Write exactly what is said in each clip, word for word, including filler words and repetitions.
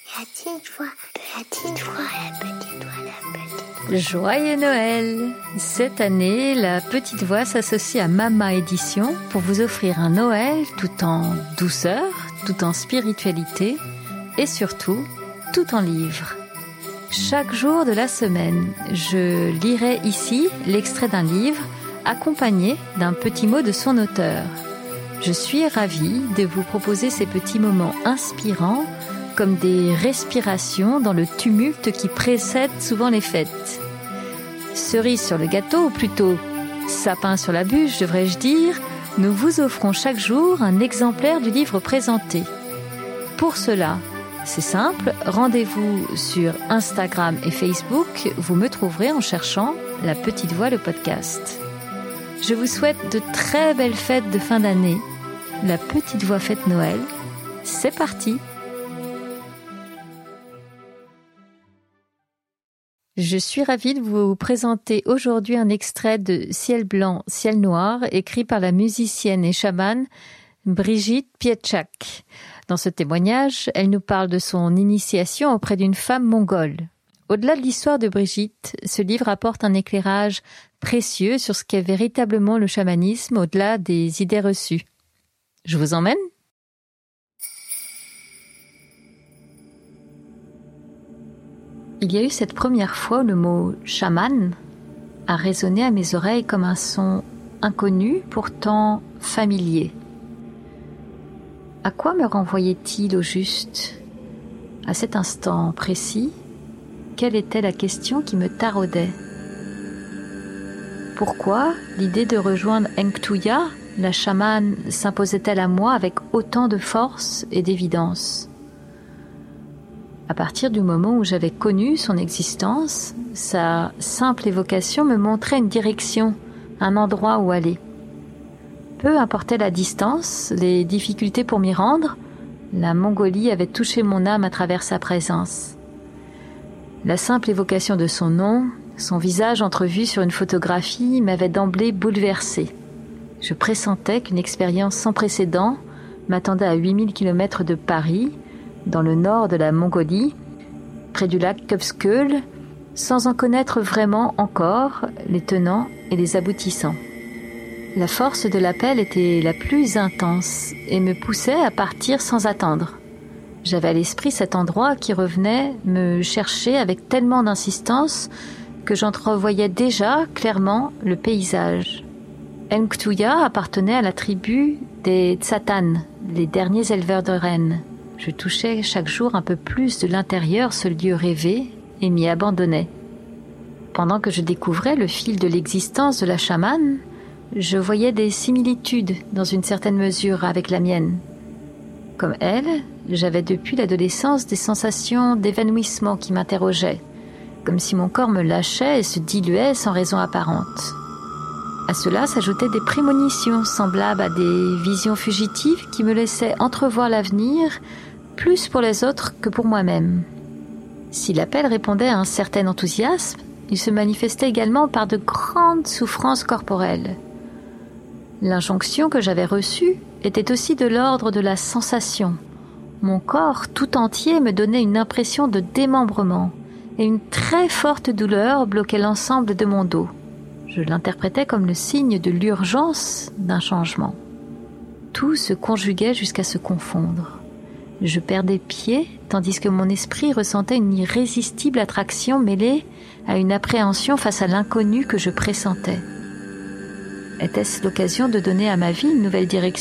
La petite voix, la petite voix, la petite voix, la petite voix. Joyeux Noël! Cette année, la petite voix s'associe à Mama Édition pour vous offrir un Noël tout en douceur, tout en spiritualité et surtout, tout en livres. Chaque jour de la semaine, je lirai ici l'extrait d'un livre accompagné d'un petit mot de son auteur. Je suis ravie de vous proposer ces petits moments inspirants comme des respirations dans le tumulte qui précède souvent les fêtes. Cerise sur le gâteau, ou plutôt sapin sur la bûche, devrais-je dire, nous vous offrons chaque jour un exemplaire du livre présenté. Pour cela, c'est simple, rendez-vous sur Instagram et Facebook, vous me trouverez en cherchant La Petite Voix, le podcast. Je vous souhaite de très belles fêtes de fin d'année. La Petite Voix fête Noël, c'est parti! Je suis ravie de vous présenter aujourd'hui un extrait de Ciel blanc, ciel noir, écrit par la musicienne et chamane Brigitte Pietschak. Dans ce témoignage, elle nous parle de son initiation auprès d'une femme mongole. Au-delà de l'histoire de Brigitte, ce livre apporte un éclairage précieux sur ce qu'est véritablement le chamanisme au-delà des idées reçues. Je vous emmène ? Il y a eu cette première fois où le mot « chaman » a résonné à mes oreilles comme un son inconnu, pourtant familier. À quoi me renvoyait-il au juste ? À cet instant précis, quelle était la question qui me taraudait ? Pourquoi l'idée de rejoindre Enktuya, la chamane, s'imposait-elle à moi avec autant de force et d'évidence ? À partir du moment où j'avais connu son existence, sa simple évocation me montrait une direction, un endroit où aller. Peu importait la distance, les difficultés pour m'y rendre, la Mongolie avait touché mon âme à travers sa présence. La simple évocation de son nom, son visage entrevu sur une photographie m'avait d'emblée bouleversée. Je pressentais qu'une expérience sans précédent m'attendait à huit mille kilomètres de Paris, dans le nord de la Mongolie, près du lac Kubskul, sans en connaître vraiment encore les tenants et les aboutissants. La force de l'appel était la plus intense et me poussait à partir sans attendre. J'avais à l'esprit cet endroit qui revenait me chercher avec tellement d'insistance que j'entrevoyais déjà clairement le paysage. Enktuya appartenait à la tribu des Tsatan, les derniers éleveurs de rennes. Je touchais chaque jour un peu plus de l'intérieur ce lieu rêvé et m'y abandonnais. Pendant que je découvrais le fil de l'existence de la chamane, je voyais des similitudes dans une certaine mesure avec la mienne. Comme elle, j'avais depuis l'adolescence des sensations d'évanouissement qui m'interrogeaient, comme si mon corps me lâchait et se diluait sans raison apparente. À cela s'ajoutaient des prémonitions semblables à des visions fugitives qui me laissaient entrevoir l'avenir plus pour les autres que pour moi-même. Si l'appel répondait à un certain enthousiasme, il se manifestait également par de grandes souffrances corporelles. L'injonction que j'avais reçue était aussi de l'ordre de la sensation. Mon corps tout entier me donnait une impression de démembrement et une très forte douleur bloquait l'ensemble de mon dos. Je l'interprétais comme le signe de l'urgence d'un changement. Tout se conjuguait jusqu'à se confondre. Je perdais pied, tandis que mon esprit ressentait une irrésistible attraction mêlée à une appréhension face à l'inconnu que je pressentais. Était-ce l'occasion de donner à ma vie une nouvelle direction ?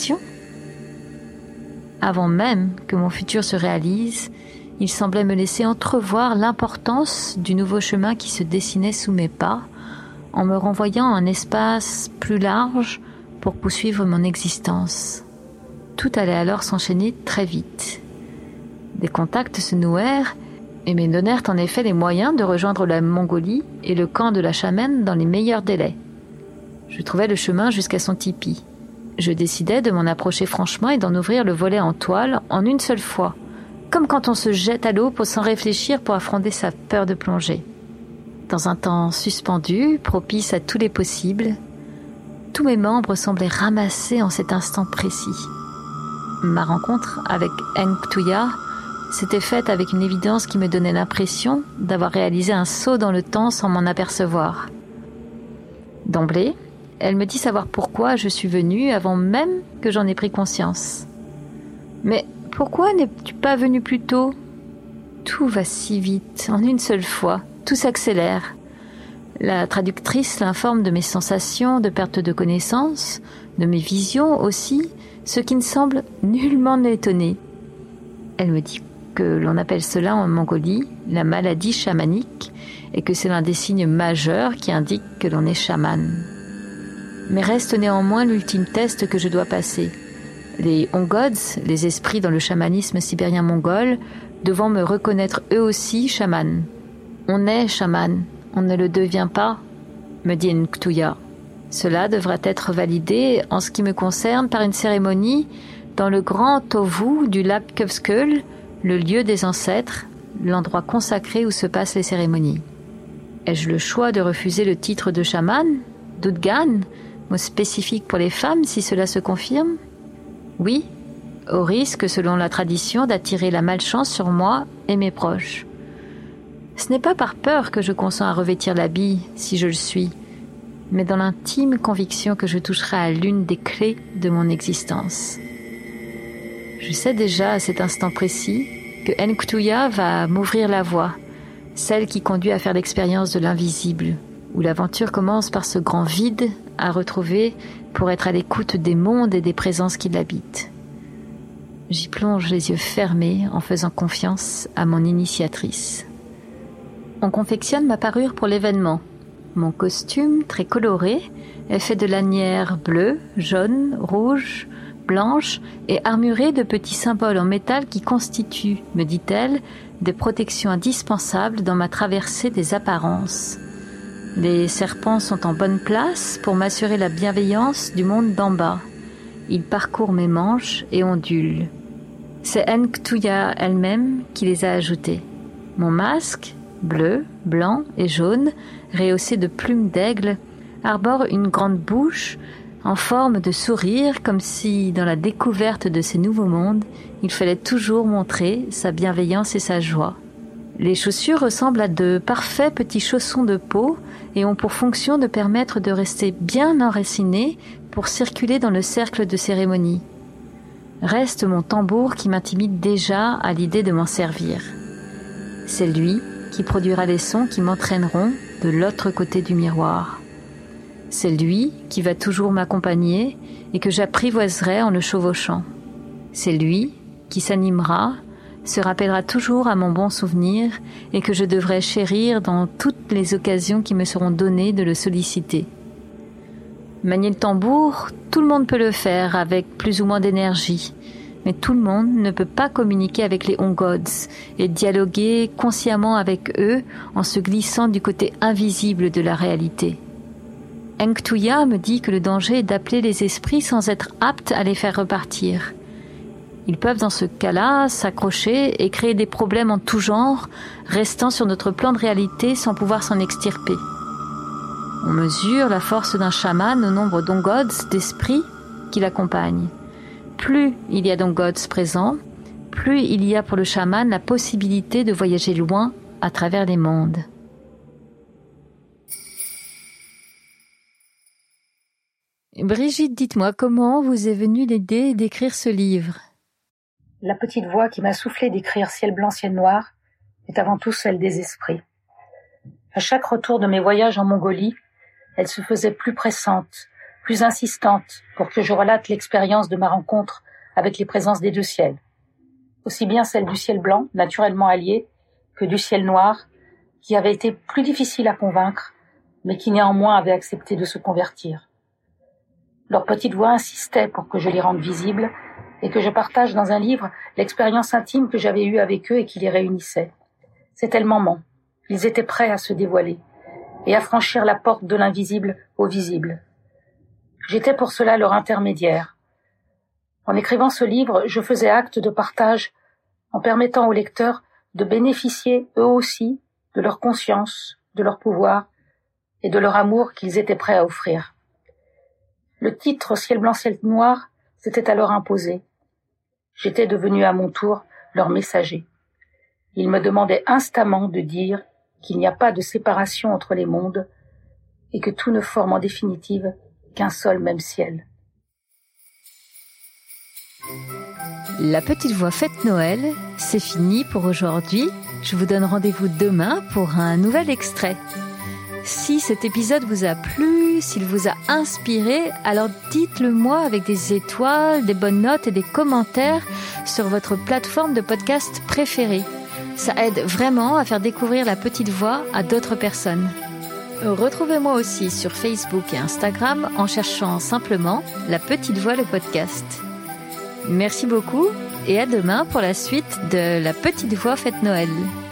Avant même que mon futur se réalise, il semblait me laisser entrevoir l'importance du nouveau chemin qui se dessinait sous mes pas, en me renvoyant à un espace plus large pour poursuivre mon existence. Tout allait alors s'enchaîner très vite. Des contacts se nouèrent et me donnèrent en effet les moyens de rejoindre la Mongolie et le camp de la chamane dans les meilleurs délais. Je trouvais le chemin jusqu'à son tipi. Je décidai de m'en approcher franchement et d'en ouvrir le volet en toile en une seule fois, comme quand on se jette à l'eau pour sans réfléchir pour affronter sa peur de plonger. Dans un temps suspendu, propice à tous les possibles, tous mes membres semblaient ramassés en cet instant précis. Ma rencontre avec Enktuya s'était faite avec une évidence qui me donnait l'impression d'avoir réalisé un saut dans le temps sans m'en apercevoir. D'emblée, elle me dit savoir pourquoi je suis venue avant même que j'en ai pris conscience. « Mais pourquoi n'es-tu pas venue plus tôt ? Tout va si vite, en une seule fois, tout s'accélère. » La traductrice l'informe de mes sensations de perte de connaissance, de mes visions aussi, ce qui ne semble nullement l'étonner. Elle me dit que l'on appelle cela en Mongolie la maladie chamanique et que c'est l'un des signes majeurs qui indiquent que l'on est chaman. Mais reste néanmoins l'ultime test que je dois passer. Les Ongods, les esprits dans le chamanisme sibérien mongol, devant me reconnaître eux aussi chaman. On est chaman, on ne le devient pas, me dit Nktouya. Cela devra être validé en ce qui me concerne par une cérémonie dans le grand tovu du lac Kuvskull, le lieu des ancêtres, l'endroit consacré où se passent les cérémonies. Ai-je le choix de refuser le titre de chaman, d'Udgan, mot spécifique pour les femmes si cela se confirme ? Oui, au risque, selon la tradition, d'attirer la malchance sur moi et mes proches. Ce n'est pas par peur que je consens à revêtir l'habit, si je le suis, mais dans l'intime conviction que je toucherai à l'une des clés de mon existence. Je sais déjà à cet instant précis que Nktouya va m'ouvrir la voie, celle qui conduit à faire l'expérience de l'invisible, où l'aventure commence par ce grand vide à retrouver pour être à l'écoute des mondes et des présences qui l'habitent. J'y plonge les yeux fermés en faisant confiance à mon initiatrice. On confectionne ma parure pour l'événement. Mon costume, très coloré, est fait de lanières bleues, jaunes, rouges, blanches et armuré de petits symboles en métal qui constituent, me dit-elle, des protections indispensables dans ma traversée des apparences. Les serpents sont en bonne place pour m'assurer la bienveillance du monde d'en bas. Ils parcourent mes manches et ondulent. C'est Nktouya elle-même qui les a ajoutés. Mon masque, bleu, blanc et jaune, rehaussé de plumes d'aigle, arbore une grande bouche en forme de sourire, comme si, dans la découverte de ces nouveaux mondes, il fallait toujours montrer sa bienveillance et sa joie. Les chaussures ressemblent à de parfaits petits chaussons de peau et ont pour fonction de permettre de rester bien enracinés pour circuler dans le cercle de cérémonie. Reste mon tambour qui m'intimide déjà à l'idée de m'en servir. C'est lui qui produira les sons qui m'entraîneront de l'autre côté du miroir. C'est lui qui va toujours m'accompagner et que j'apprivoiserai en le chevauchant. C'est lui qui s'animera, se rappellera toujours à mon bon souvenir et que je devrai chérir dans toutes les occasions qui me seront données de le solliciter. Manier le tambour, tout le monde peut le faire avec plus ou moins d'énergie, mais tout le monde ne peut pas communiquer avec les Ongods et dialoguer consciemment avec eux en se glissant du côté invisible de la réalité. Nktouya me dit que le danger est d'appeler les esprits sans être apte à les faire repartir. Ils peuvent dans ce cas-là s'accrocher et créer des problèmes en tout genre, restant sur notre plan de réalité sans pouvoir s'en extirper. On mesure la force d'un chaman au nombre d'ongods, d'esprits, qui l'accompagnent. Plus il y a d'ongods présents, plus il y a pour le chaman la possibilité de voyager loin à travers les mondes. Brigitte, dites-moi, comment vous est venue l'idée d'écrire ce livre ? La petite voix qui m'a soufflé d'écrire ciel blanc, ciel noir est avant tout celle des esprits. À chaque retour de mes voyages en Mongolie, elle se faisait plus pressante, plus insistante pour que je relate l'expérience de ma rencontre avec les présences des deux ciels. Aussi bien celle du ciel blanc, naturellement allié, que du ciel noir, qui avait été plus difficile à convaincre, mais qui néanmoins avait accepté de se convertir. Leur petite voix insistait pour que je les rende visibles et que je partage dans un livre l'expérience intime que j'avais eue avec eux et qui les réunissait. C'était le moment. Ils étaient prêts à se dévoiler et à franchir la porte de l'invisible au visible. J'étais pour cela leur intermédiaire. En écrivant ce livre, je faisais acte de partage en permettant aux lecteurs de bénéficier eux aussi de leur conscience, de leur pouvoir et de leur amour qu'ils étaient prêts à offrir. Le titre « Ciel blanc, ciel noir » s'était alors imposé. J'étais devenu à mon tour leur messager. il me demandait instamment de dire qu'il n'y a pas de séparation entre les mondes et que tout ne forme en définitive qu'un seul même ciel. La petite voix Fête Noël, c'est fini pour aujourd'hui. Je vous donne rendez-vous demain pour un nouvel extrait. Si cet épisode vous a plu, s'il vous a inspiré, alors dites-le moi avec des étoiles, des bonnes notes et des commentaires sur votre plateforme de podcast préférée. Ça aide vraiment à faire découvrir la petite voix à d'autres personnes. Retrouvez-moi aussi sur Facebook et Instagram en cherchant simplement La Petite Voix le podcast. Merci beaucoup et à demain pour la suite de La Petite Voix Fête Noël.